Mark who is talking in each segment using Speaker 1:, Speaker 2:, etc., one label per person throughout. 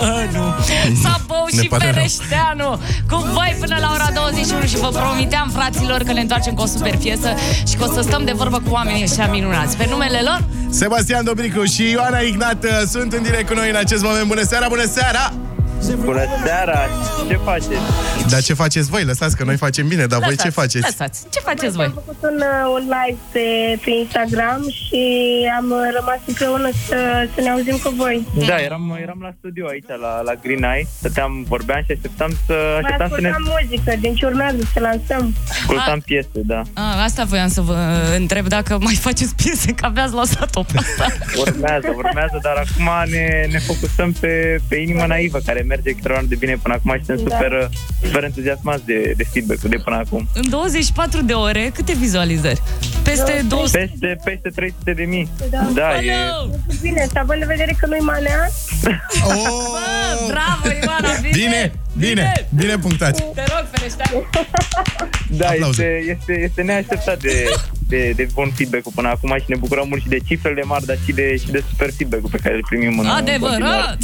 Speaker 1: Fereșteanu. Sabău și Fereșteanu. Cu voi până la ora 21 și vă promiteam, fraților, că ne întoarcem cu o super piesă și că o să stăm de vorbă cu oamenii ăștia minunați. Pe numele lor?
Speaker 2: Sebastian Dobricu și Ioana Ignat sunt în direct cu noi în acest moment. Bună seara, bună seara!
Speaker 3: Bună seara! Ce faceți?
Speaker 2: Dar ce faceți voi? Lăsați că noi facem bine, dar voi ce faceți?
Speaker 1: Lăsați. Ce faceți voi?
Speaker 4: Am făcut un live pe Instagram și am rămas împreună să ne auzim cu voi.
Speaker 3: Da, eram la studio aici, la Green Eye. Stăteam, vorbeam și așteptam să ne...
Speaker 4: muzică, din ce urmează să lansăm.
Speaker 3: Ascultam piese, da.
Speaker 1: Asta voiam să vă întreb, dacă mai faceți piese, că aveați lăsat-o pe asta.
Speaker 3: Urmează, dar acum ne focusăm pe Inima Naivă, care merge extraordinar de bine până acum și suntem super entuziasmați de feedback-ul de până acum.
Speaker 1: În 24 de ore, câte vizualizări? Peste 200?
Speaker 3: Peste 300.000. Da, e...
Speaker 4: Bine, să având în vedere că nu-i manea.
Speaker 1: Bravo, Ioana,
Speaker 2: Bine punctați.
Speaker 1: Te rog, Fereșteanu.
Speaker 3: Da, este neașteptat de bun feedback-ul până acum și ne bucurăm mult și de cifrele mari, dar și de super feedback-ul pe care îl primim în
Speaker 1: adevărat!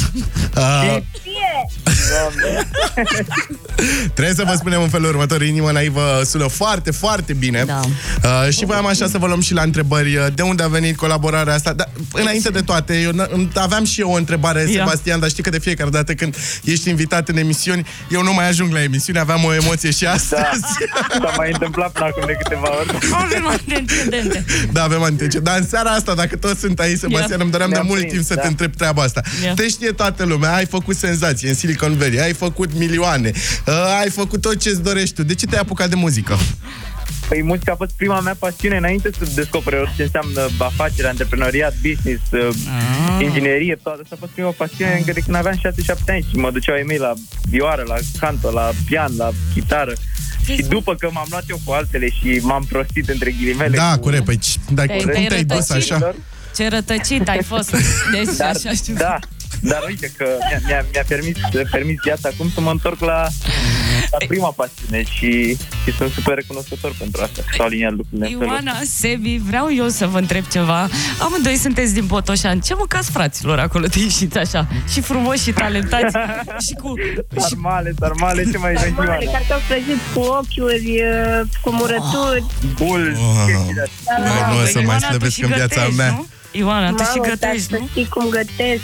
Speaker 2: Trebuie să vă spunem în felul următor: Inima Naivă sună foarte, foarte bine. Și voiam așa să vă luăm și la întrebări. De unde a venit colaborarea asta? Dar înainte de toate, aveam și eu o întrebare, Sebastian, dar știi că de fiecare dată când ești invitat în emisiuni, eu nu mai ajung la emisiune, aveam o emoție și astăzi.
Speaker 3: S-a mai întâmplat până acum de câteva ori.
Speaker 1: Avem antecedente.
Speaker 2: Da, avem antecedente. Dar în seara asta, dacă toți sunt aici, Sebastian, îmi doream de mult timp să te întreb treaba asta. Te știe toată lumea, ai făcut senzație în Silicon Valley, ai făcut milioane, ai făcut tot ce-ți dorești tu. De ce te-ai apucat de muzică?
Speaker 3: Păi muzica a fost prima mea pasiune înainte să descoper ce înseamnă afacere, antreprenoriat, business, inginerie, toată asta a fost prima pasiune încă de când aveam 6-7 ani și mă duceau ei mei la vioară, la canto, la pian, la chitară. Și după că m-am luat eu cu altele și m-am prostit între ghilimele.
Speaker 2: Da, corect, păi cum te-ai dus așa?
Speaker 1: Ce rătăcit ai fost. Deci, așa știu.
Speaker 3: Da, dar uite că mi-a permis viața acum să mă întorc la prima pasiune și sunt super recunoscător pentru asta. S-au aliniat lucrurile.
Speaker 1: Ioana, Sebi, vreau eu să vă întreb ceva. Amândoi sunteți din Botoșani. Ce măcați, fraților, acolo de ieșiți așa? Și frumoși și talentați. Și cu...
Speaker 3: Sarmale, ce mai vrei, Ioana?
Speaker 4: Cartofi prăjiți cu ochiuri, cu murături.
Speaker 3: Bul.
Speaker 2: Nu o să mai slăbesc în viața mea.
Speaker 1: Nu? Ioana, tu și gătești, nu?
Speaker 4: Știi cum gătesc.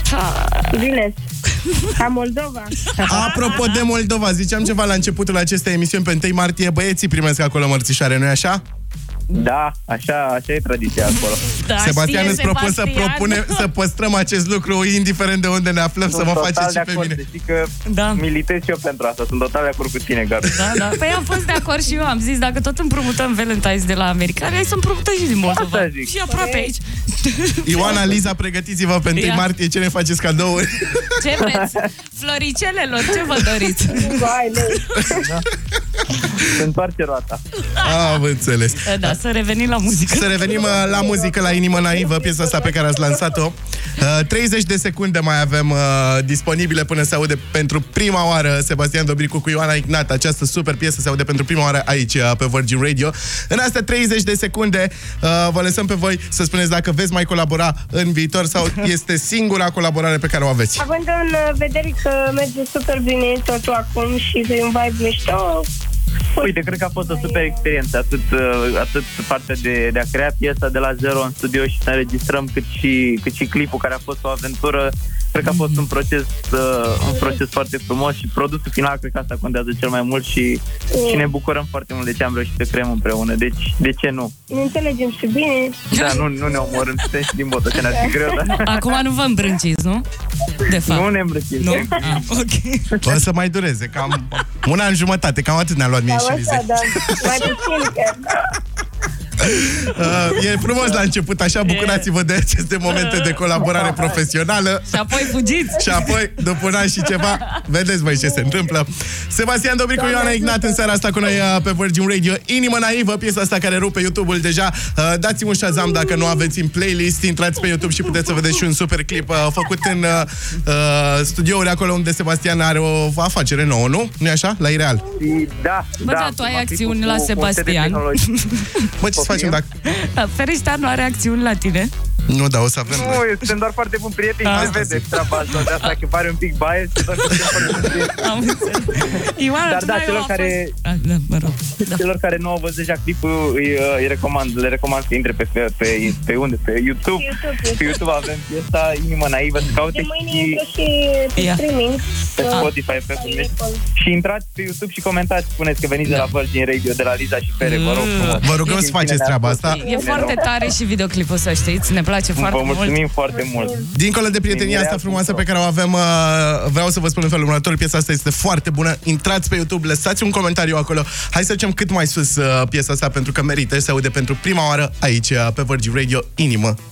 Speaker 4: Bine, ca Moldova.
Speaker 2: Apropo de Moldova, ziceam ceva la începutul acestei emisiuni. Pe 1 martie băieții primesc acolo mărțișoare, nu-i așa?
Speaker 3: Da, așa e tradiția acolo.
Speaker 2: Da, Sebastian, îți propun să păstrăm acest lucru indiferent de unde ne aflăm, să mă faceți și pe mine.
Speaker 3: Știi că militez și eu pentru asta. Sunt total de acord cu tine, Gabi.
Speaker 1: Da. Păi am fost de acord și eu. Am zis, dacă tot împrumutăm Valentine's de la americani, hai să împrumutăm și din Moldova. Și aproape aici.
Speaker 2: Ioana, Liza, pregătiți-vă pe 1 martie. Ce ne faceți cadouri?
Speaker 1: Ce vreți? Floricelelor, ce vă doriți?
Speaker 3: Se întoarce roata.
Speaker 2: Am înțeles.
Speaker 1: Da, să revenim la muzică.
Speaker 2: Să revenim la muzică, la Inima Naivă, piesa asta pe care ați lansat-o. 30 de secunde mai avem disponibile până se aude pentru prima oară Sebastian Dobricu cu Ioana Ignat. Această super piesă se aude pentru prima oară aici pe Virgin Radio. În astea 30 de secunde vă lăsăm pe voi să spuneți dacă veți mai colabora în viitor sau este singura colaborare pe care o aveți.
Speaker 4: Având în vedere că merge super bine totul acum și e un vibe mișto.
Speaker 3: Uite, cred că a fost o super experiență, atât partea de a crea piesa de la zero în studio și să înregistrăm, cât și clipul, care a fost o aventură. Cred că a fost un proces foarte frumos și produsul final, cred că asta contează cel mai mult și ne bucurăm foarte mult de ce am reușit să creăm împreună. Deci, de ce nu?
Speaker 4: Ne înțelegem și bine.
Speaker 3: Da, nu ne omorâm, suntem și din Botoșani, ar fi greu, dar...
Speaker 1: Acum nu vă îmbrânciți, nu? De fapt.
Speaker 3: Nu ne îmbrâncim.
Speaker 1: Nu? Ok.
Speaker 2: O să mai dureze, cam un an jumătate, cam atât ne-a luat mie și Lize.
Speaker 4: Da, mai puțin chiar.
Speaker 2: E frumos la început, așa, bucurați-vă de aceste momente de colaborare profesională.
Speaker 1: Și apoi fugiți.
Speaker 2: Și apoi, după un an și ceva, vedeți voi ce se întâmplă. Sebastian Dobricu, Ioana Ignat în seara asta cu noi pe Virgin Radio. Inima Naivă, piesa asta care rupe YouTube-ul deja. Dați-mi un Shazam dacă nu aveți în playlist. Intrați pe YouTube și puteți să vedeți și un super clip făcut în studiouri acolo unde Sebastian are o afacere nouă, nu? Nu-i așa? La Ireal.
Speaker 3: Da.
Speaker 1: Bă, da, tu ai acțiuni la Sebastian.
Speaker 2: Mă, ce să facem dacă...
Speaker 1: Fereșteanu are acțiuni la tine?
Speaker 2: Nu, da, o să avem.
Speaker 3: Nu, suntem doar foarte buni prieteni, se vede treaba asta, de asta că pare un pic bias, doar că suntem foarte buni prieteni.
Speaker 1: Am înțeles. Ioana,
Speaker 3: Dar da, celor care nu au văzut deja clipul, le recomand să intre pe unde? Pe YouTube. Pe YouTube avem piesa Inimă Naivă, să caute
Speaker 4: și pe streaming.
Speaker 3: Pe Spotify, pe și intrați pe YouTube și comentați, spuneți că veniți de la Virgin Radio, de la Liza și Pere, vă rog frumos.
Speaker 2: Vă rugăm să faceți treaba asta.
Speaker 1: E foarte tare și videoclipul, să știți, ne place foarte mult.
Speaker 3: Vă mulțumim foarte mult.
Speaker 2: Dincolo de prietenia asta frumoasă pe care o avem, vreau să vă spun în felul următor, piesa asta este foarte bună. Intrați pe YouTube, lăsați un comentariu acolo. Hai să ducem cât mai sus piesa asta, pentru că merită, se aude pentru prima oară aici pe Virgin Radio, Inimă